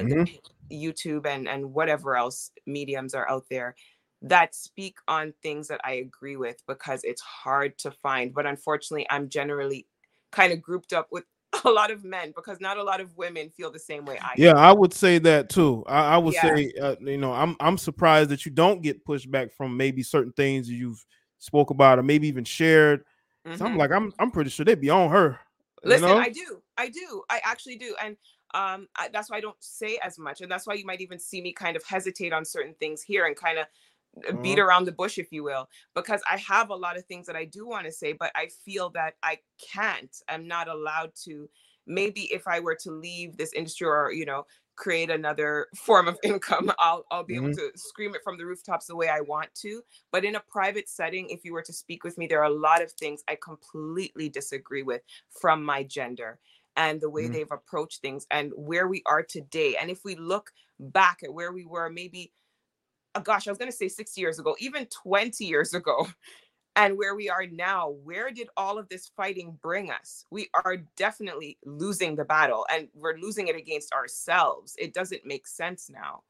YouTube and whatever else mediums are out there that speak on things that I agree with, because it's hard to find. But unfortunately, I'm generally kind of grouped up with a lot of men because not a lot of women feel the same way I do. I would say that too. I would say, I'm surprised that you don't get pushback from maybe certain things you've spoke about or maybe even shared. So I'm like, I'm pretty sure they'd be on her. Listen, I do. I actually do. And that's why I don't say as much. And that's why you might even see me kind of hesitate on certain things here and kind of beat around the bush, if you will, because I have a lot of things that I do want to say, but I feel that I can't. I'm not allowed to. Maybe if I were to leave this industry or, create another form of income, I'll be able to scream it from the rooftops the way I want to. But in a private setting, if you were to speak with me, there are a lot of things I completely disagree with from my gender and the way they've approached things and where we are today. And if we look back at where we were, maybe, I was going to say 6 years ago, even 20 years ago, and where we are now, where did all of this fighting bring us? We are definitely losing the battle, and we're losing it against ourselves. It doesn't make sense now,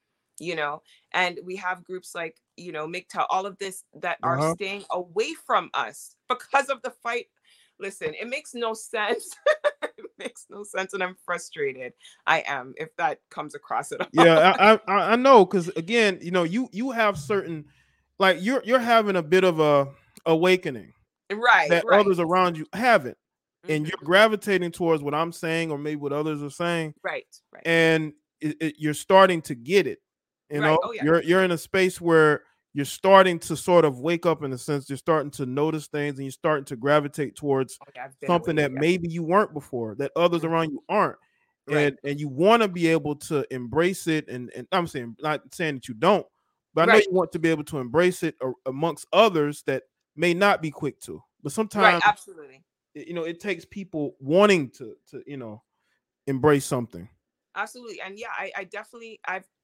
and we have groups like, MGTOW, all of this that are staying away from us because of the fight. Listen, it makes no sense. It makes no sense, and I'm frustrated. I am, if that comes across at all. Yeah, I know, because again, you have certain, like you're having a bit of a awakening, right? That others around you haven't, and you're gravitating towards what I'm saying, or maybe what others are saying, right? And you're starting to get it. Oh, yeah. You're in a space where you're starting to sort of wake up, in a sense. You're starting to notice things, and you're starting to gravitate towards something that maybe you weren't before, that others around you aren't. And you want to be able to embrace it. And I'm saying, not saying that you don't, but I know you want to be able to embrace it amongst others that may not be quick to. But sometimes, absolutely, it takes people wanting to embrace something. Absolutely. And yeah, I definitely,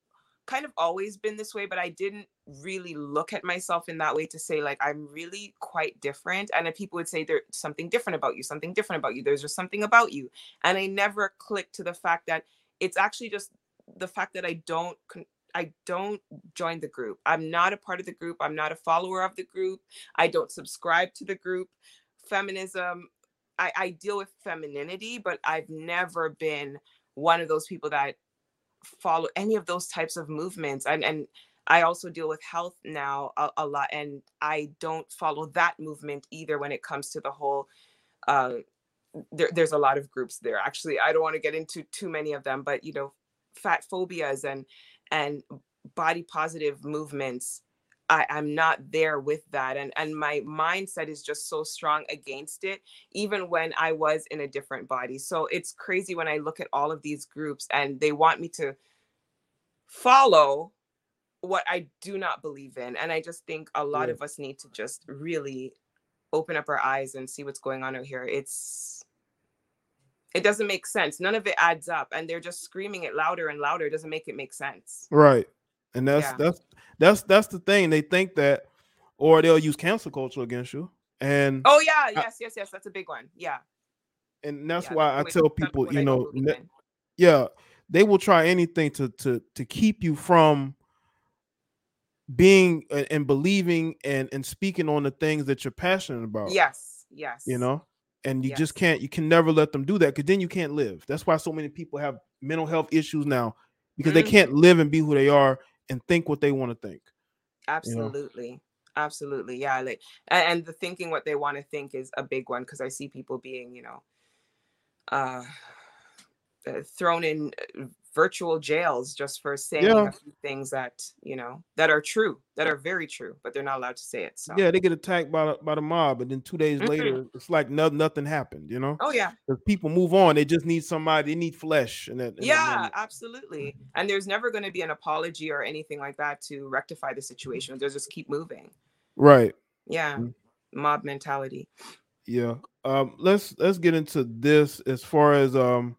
kind of always been this way, but I didn't really look at myself in that way to say like I'm really quite different. And then people would say there's something different about you, something different about you. There's just something about you. And I never clicked to the fact that it's actually just the fact that I don't join the group. I'm not a part of the group. I'm not a follower of the group. I don't subscribe to the group. Feminism, I deal with femininity, but I've never been one of those people that follow any of those types of movements. And I also deal with health now a lot, and I don't follow that movement either when it comes to the whole there's a lot of groups there. Actually, I don't want to get into too many of them, but fat phobias and body positive movements, I'm not there with that. And my mindset is just so strong against it, even when I was in a different body. So it's crazy when I look at all of these groups and they want me to follow what I do not believe in. And I just think a lot of us need to just really open up our eyes and see what's going on out here. It doesn't make sense. None of it adds up. And they're just screaming it louder and louder. It doesn't make it make sense. Right. And that's the thing. They think that, or they'll use cancel culture against you. And oh yeah, yes, that's a big one. Yeah. And that's why I tell people, yeah, they will try anything to keep you from being and believing and speaking on the things that you're passionate about. Yes. And you just can't, you can never let them do that, because then you can't live. That's why so many people have mental health issues now, because they can't live and be who they are and think what they want to think. Absolutely. Absolutely. Yeah. Like, and the thinking what they want to think is a big one, because I see people being, thrown in virtual jails just for saying a few things that that are true, that are very true, but they're not allowed to say it. So they get attacked by the mob, and then 2 days later it's like nothing happened. Oh yeah, because people move on. They just need somebody. They need flesh. Absolutely. And there's never going to be an apology or anything like that to rectify the situation. They'll just keep moving. Right. Yeah. Mob mentality. Yeah. Let's get into this as far as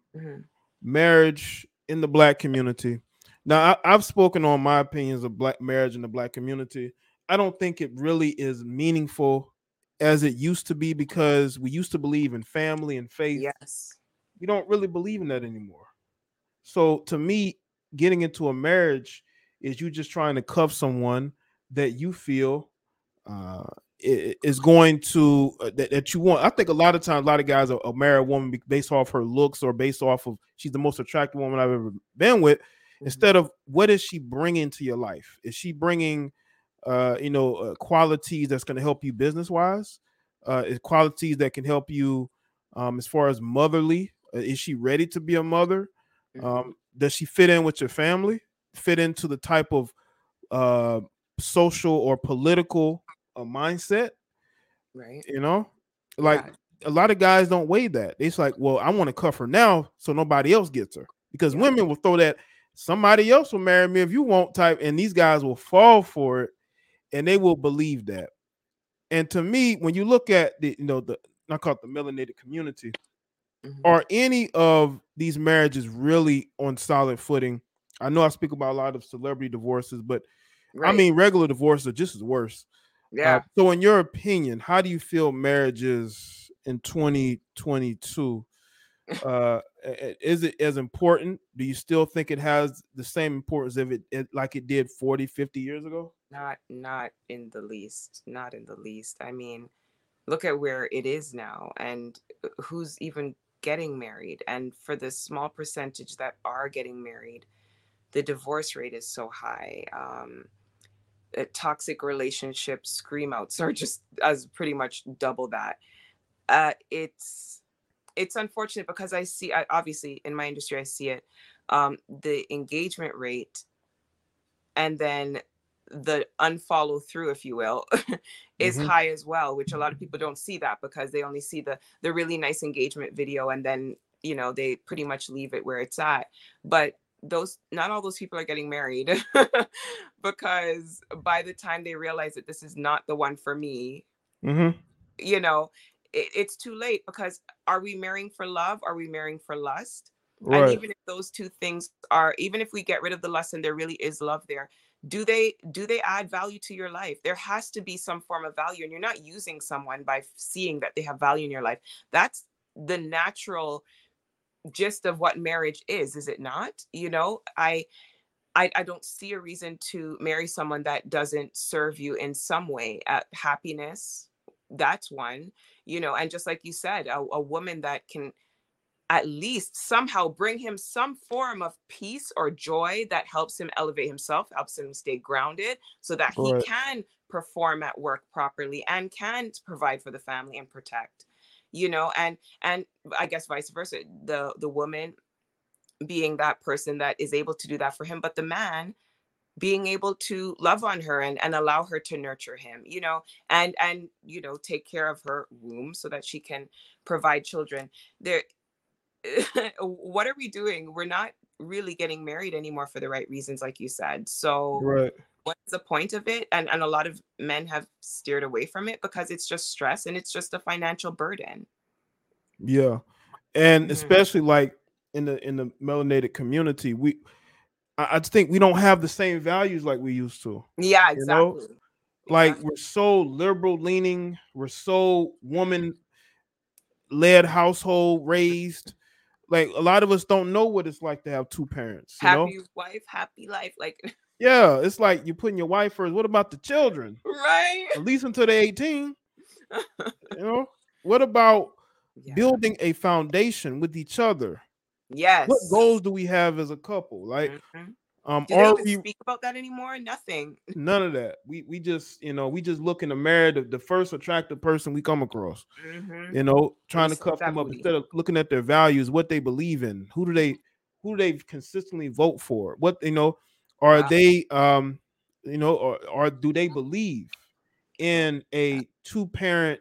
marriage in the Black community. Now, I've spoken on my opinions of Black marriage in the Black community. I don't think it really is meaningful as it used to be, because we used to believe in family and faith. Yes. We don't really believe in that anymore. So to me, getting into a marriage is you just trying to cuff someone that you feel is going to that you want. I think a lot of times, a lot of guys are marry a woman based off her looks, or based off of she's the most attractive woman I've ever been with, instead of what is she bringing to your life? Is she bringing qualities that's going to help you business wise? Qualities that can help you as far as motherly? Is she ready to be a mother? Does she fit in with your family? Fit into the type of social or political mindset? Right. A lot of guys don't weigh that. It's like, well, I want to cuff her now so nobody else gets her, because women will throw that somebody else will marry me if you won't type, and these guys will fall for it, and they will believe that. And to me, when you look at the not called the melanated community, are any of these marriages really on solid footing? I know I speak about a lot of celebrity divorces, but I mean regular divorces are just as worse. Yeah. So in your opinion, how do you feel marriages in 2022? Is it as important? Do you still think it has the same importance if it like it did 40, 50 years ago? Not in the least. Not in the least. I mean, look at where it is now, and who's even getting married. And for the small percentage that are getting married, the divorce rate is so high. Toxic relationships, scream outs are just as pretty much double that. It's unfortunate, because I obviously in my industry, I see it. The engagement rate and then the unfollow through, if you will, is high as well, which a lot of people don't see that, because they only see the really nice engagement video, and then they pretty much leave it where it's at. But not all those people are getting married, because by the time they realize that this is not the one for me, it's too late. Because are we marrying for love? Are we marrying for lust? And Right. even if those two things are, even if we get rid of the lust and there really is love there, do they add value to your life? There has to be some form of value, and you're not using someone by seeing that they have value in your life. That's the natural gist of what marriage is it not? I don't see a reason to marry someone that doesn't serve you in some way. Happiness, that's one, and just like you said, a woman that can at least somehow bring him some form of peace or joy that helps him elevate himself, helps him stay grounded so that he Right. can perform at work properly and can provide for the family and protect, and I guess vice versa, the woman being that person that is able to do that for him, but the man being able to love on her and allow her to nurture him, and take care of her womb so that she can provide children. There what are we doing? We're not really getting married anymore for the right reasons, like you said. So Right. what's the point of it? And a lot of men have steered away from it because it's just stress and it's just a financial burden. Yeah. And Mhm. especially like in the melanated community, I just think we don't have the same values like we used to. Yeah, You know, exactly. like Exactly. we're so liberal leaning, we're so woman led household raised. Like a lot of us don't know what it's like to have two parents, you know? Happy wife, happy life. Like, Yeah, it's like you're putting your wife first. What about the children? right. At least until they're 18, you know? What about Yeah. building a foundation with each other? What Yes. goals do we have as a couple? Like, Mhm. Do they are even we speak about that anymore? Nothing. none of that? We just, we just look in the mirror, the first attractive person we come across, Hmm. And we trying to slap cuff that them up booty. instead of looking at their values, what they believe in, who do they consistently vote for? What are Wow. they or do they believe in a two parent,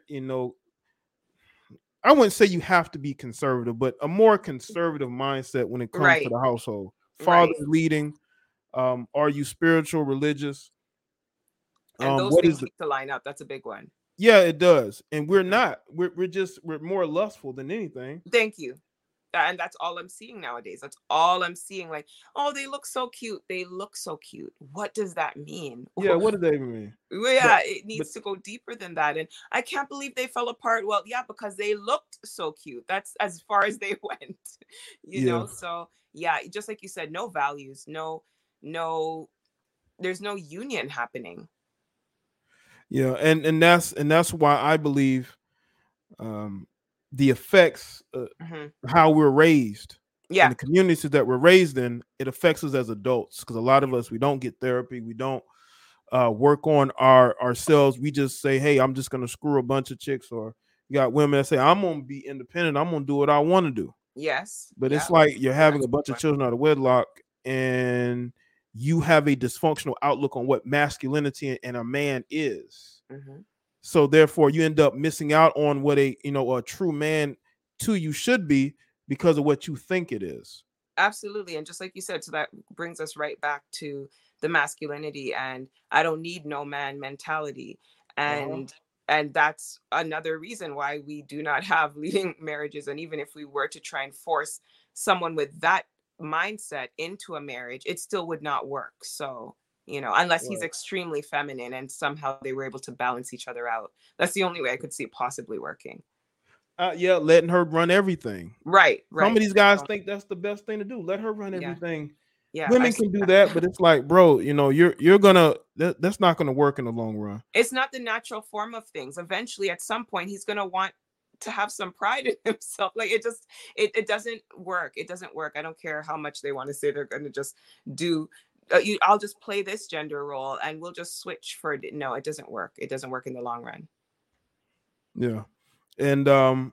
I wouldn't say you have to be conservative, but a more conservative mindset when it comes to Right. the household. Father Right. leading, are you spiritual, religious? And those What things is the need to line up. That's a big one. Yeah, it does. And we're Mhm. not. We're more lustful than anything. Thank you. And that's all I'm seeing nowadays. That's all I'm seeing. Like, oh, they look so cute. They look so cute. What does that mean? Yeah, what does that even mean? Well, But yeah, it but needs to go deeper than that. And I can't believe they fell apart. Well, yeah, because they looked so cute. That's as far as they went, yeah, So yeah, just like you said, no values, no, there's no union happening. yeah, and that's why I believe um the effects Hmm. how we're raised in Yeah. the communities that we're raised in, it affects us as adults because a lot of us we don't get therapy, we don't work on ourselves. We just say, hey, I'm just gonna screw a bunch of chicks, or you got women that say, I'm gonna be independent, I'm gonna do what I want to do. Yes. But Yeah. it's like you're having That's a bunch of one. children out of wedlock, and you have a dysfunctional outlook on what masculinity and a man is. Hmm. So therefore, you end up missing out on what a true man to you should be because of what you think it is. Absolutely. And just like you said, so that brings us right back to the masculinity and I don't need no man mentality. Uh-huh. And that's another reason why we do not have leading marriages. And even if we were to try and force someone with that mindset into a marriage, it still would not work. So, unless he's Right. extremely feminine and somehow they were able to balance each other out. That's the only way I could see it possibly working. Yeah, letting her run everything. Right, Some of right. these guys So, think that's the best thing to do. Let her run yeah, everything. yeah, I Women see can do that, that. but it's like, bro, you're gonna that's not gonna work in the long run. It's not the natural form of things. Eventually, at some point, he's going to want to have some pride in himself. Like it doesn't work. It doesn't work. I don't care how much they want to say they're going to just do. I'll just play this gender role and we'll just switch for it. No, it doesn't work. It doesn't work in the long run. Yeah. And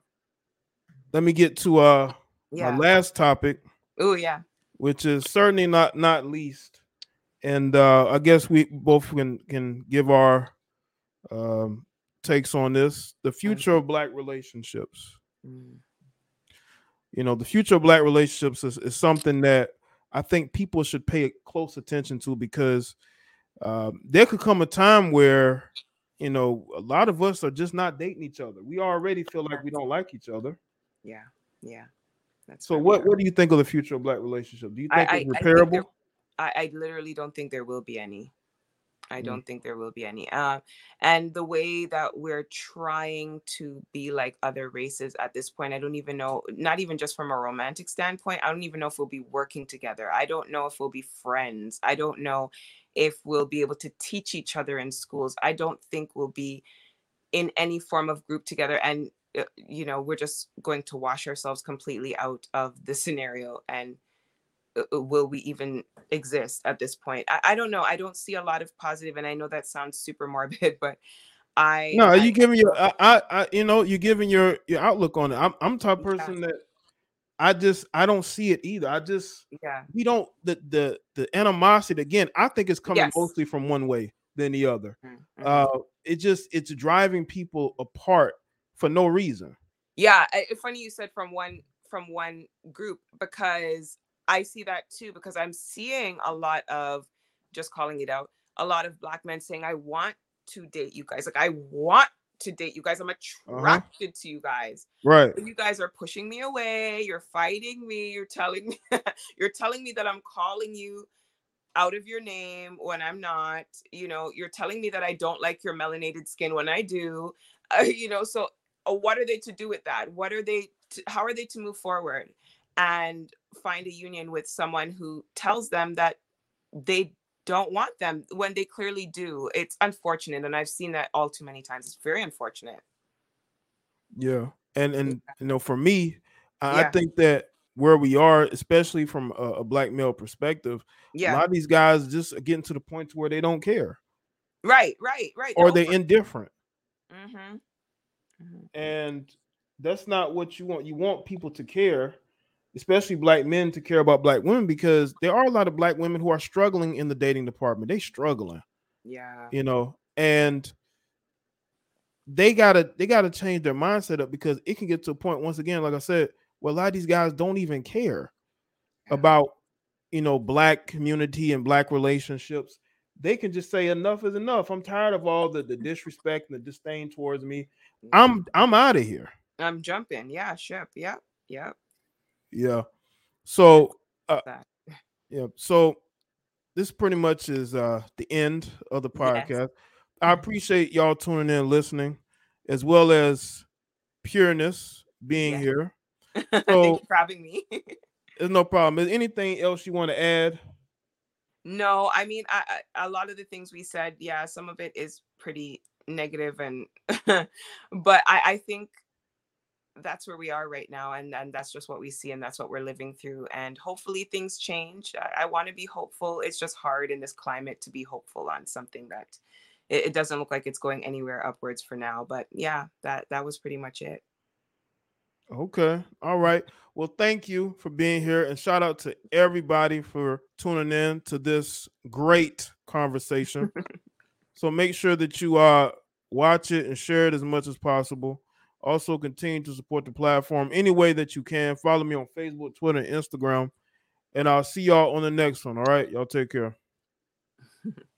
let me get to my Yeah. last topic, Oh yeah. which is certainly not least. And I guess we both can give our um takes on this. The future of black relationships. Mm-hmm. The future of black relationships is something that I think people should pay close attention to because there could come a time where a lot of us are just not dating each other. We already feel like we don't like each other. Yeah. Yeah. That's So where we are. what do you think of the future of Black relationship? Do you think it's I think repairable? I literally don't think there will be any. I Mm. don't think there will be any. And the way that we're trying to be like other races at this point, I don't even know, not even just from a romantic standpoint, I don't even know if we'll be working together. I don't know if we'll be friends. I don't know if we'll be able to teach each other in schools. I don't think we'll be in any form of group together. And, we're just going to wash ourselves completely out of the scenario. And will we even exist at this point? I don't know. I don't see a lot of positive, and I know that sounds super morbid, but No, you I giving your you're giving your outlook on it. I'm the type of yeah, person that I don't see it either. yeah, We don't the animosity again. I think it's coming yes, mostly from one way than the other. mm-hmm. It's driving people apart for no reason. Yeah. It's funny you said from one group, because I see that too, because I'm seeing a lot of, just calling it out, a lot of Black men saying, I want to date you guys. Like, I want to date you guys. I'm Uh-huh. attracted to you guys. Right. But you guys are pushing me away. You're fighting me. You're telling me you're telling me that I'm calling you out of your name when I'm not. You're telling me that I don't like your melanated skin when I do. So what are they to do with that? How are they to move forward and find a union with someone who tells them that they don't want them when they clearly do? It's unfortunate, and I've seen that all too many times. It's very unfortunate. Yeah. And for me, I Yeah, think that where we are, especially from a Black male perspective, a yeah, lot of these guys just are getting to the point to where they don't care right, right, right. They're or they're over. indifferent. Mm-hmm. Mm-hmm. And that's not what you want. You want people to care, especially Black men to care about Black women, because there are a lot of Black women who are struggling in the dating department. They struggling, Yeah, and they gotta change their mindset up, because it can get to a point, once again, like I said, where a lot of these guys don't even care yeah. about Black community and Black relationships. They can just say enough is enough. I'm tired of all the disrespect and the disdain towards me. Yeah. I'm out of here. I'm jumping. Yeah, ship. Yep. Yep. Yeah. And So that. yeah. So this pretty much is the end of the Yes. podcast. I appreciate y'all tuning in, listening, as well as Pureness being Yes. here. Thank So you for having me. there's no problem. Is anything else you want to add? No, I mean, a lot of the things we said, yeah, some of it is pretty negative, and but I think that's where we are right now, and that's just what we see, and that's what we're living through, and hopefully things change. I want to be hopeful. It's just hard in this climate to be hopeful on something that it doesn't look like it's going anywhere upwards for now. But yeah, that was pretty much it. Okay. All right. Well, thank you for being here, and shout out to everybody for tuning in to this great conversation. So make sure that you watch it and share it as much as possible. Also, continue to support the platform any way that you can. Follow me on Facebook, Twitter, and Instagram. And I'll see y'all on the next one. All right. Y'all take care.